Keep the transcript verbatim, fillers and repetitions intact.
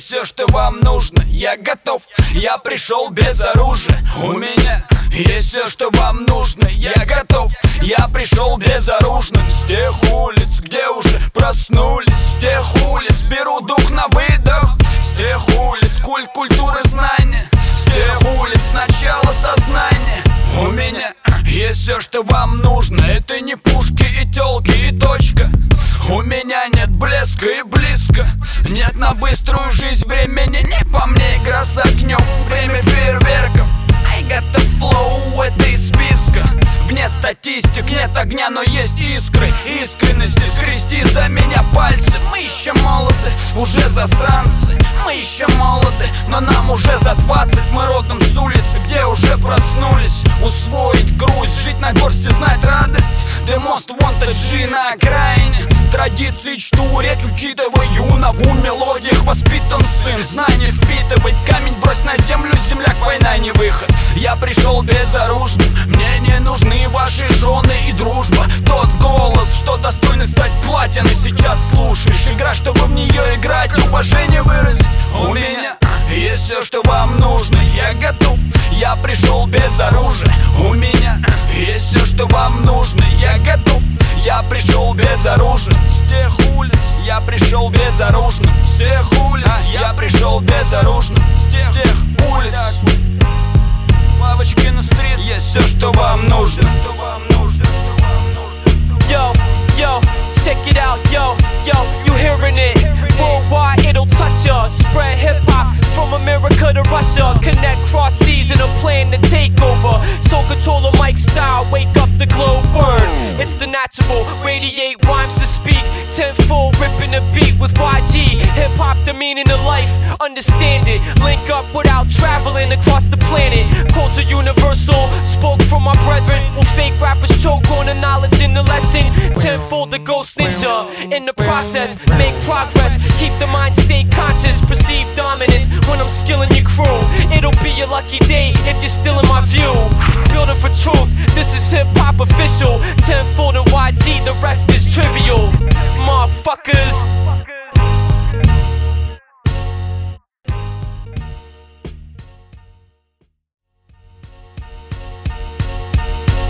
все, что вам нужно. Я готов, я пришел без оружия. У меня есть все, что вам нужно. Я готов, я пришел безоружным. С тех улиц, где уже проснулись, с тех улиц беру дух на выдох. С тех улиц культ культуры знания, с тех улиц начало сознания. У меня есть все, что вам нужно. Это не пушки и тёлки и точка. У меня нет блеска и близко. Нет на быструю жизнь времени. Не по мне игра с огнем, время фейерверков. I got the flow, это из списка. Вне статистик нет огня, но есть искры. Искренности скрести за меня пальцы. Мы еще молоды, уже засранцы. Мы еще молоды, но нам уже за двадцать. Мы родом с улицы, где уже проснулись. Усвоить грусть, жить на горсти, знать радость. The most wanted G на окраине. Традиции чту, речь учитываю. На в мелодиях воспитан сын. Знания впитывать, камень брось на землю. Земляк, война не выход. Я пришел безоружным. Мне не нужны ваши жены и дружба. Тот голос, что достойный стать платиной, сейчас слушаешь. Игра, чтобы в нее играть, уважение выразить. У меня есть все, что вам нужно. Я готов, я пришел без оружия. У меня есть все, что вам нужно. Я готов, я пришел безоружным. С тех улиц я пришел безоружным. С тех улиц я пришел безоружным. С тех улиц лавочки на стрит. Есть все, что вам нужно. Yo, yo, check it out, yo, yo, you hearing it? Worldwide, it'll touch us. Spread hip-hop from America to Russia. Connect cross seas in a plan to take over. So control the mic style, wake up the globe word. It's the natural, radiate rhymes to speak. Tenfold ripping the beat with Y G. Hip-hop, the meaning of life, understand it. Link up without traveling across the planet. Culture universal, spoke from my brethren. Will fake rappers choke on the knowledge in the lesson? Tenfold the ghost ninja. In the process, make progress. Keep the mind state conscious. Perceive dominance when I'm skilling your crew. It'll be your lucky day if you're still in my view. Building for truth, this is hip-hop official. Tenfold and Y G